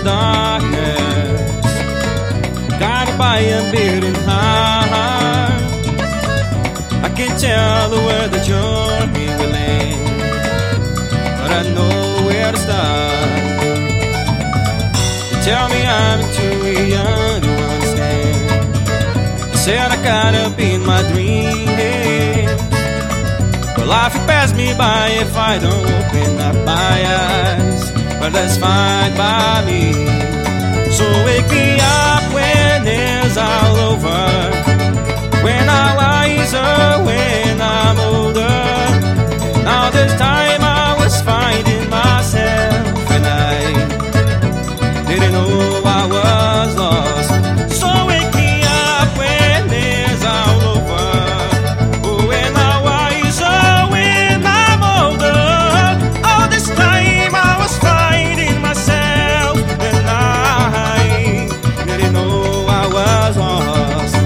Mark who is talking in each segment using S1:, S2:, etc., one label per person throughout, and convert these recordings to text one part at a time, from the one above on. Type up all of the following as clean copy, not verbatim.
S1: darkness, guided by a beating heart. I can't tell where the journey will end, but I know where to start. They tell me I'm too young to understand. They said I gotta be in my dream. Well, life will pass me by if I don't open up my eyes. But that's fine by me. So wake me up when it's all over, when I'm wiser, when I'm older. And all this time I was finding myself, and I didn't know I was lost. So wake me up when it's all over, oh, when I'm wiser, when I'm older. All this time I was finding myself, and I didn't know I was lost.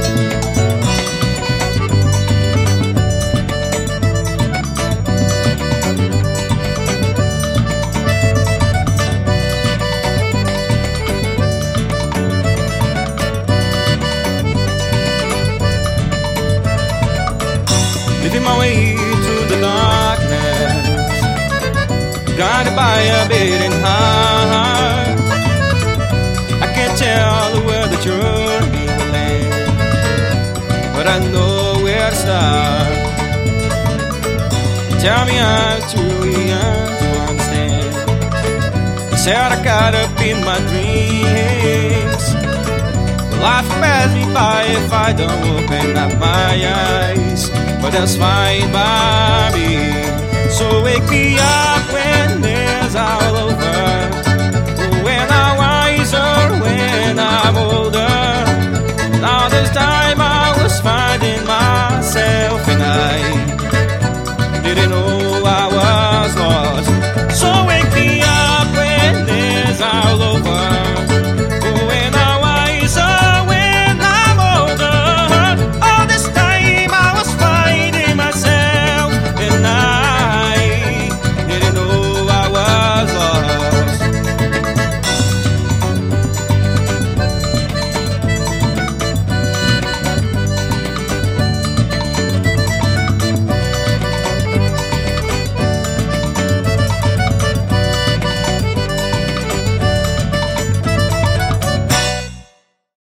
S1: Living my way through the darkness, guided by a beating heart. I can't tell where the journey will end, but I know where to start. Tell me I'm too young to understand. They said I gotta be in my dreams. Life will pass me by if I don't open up my eyes, but that's fine by me.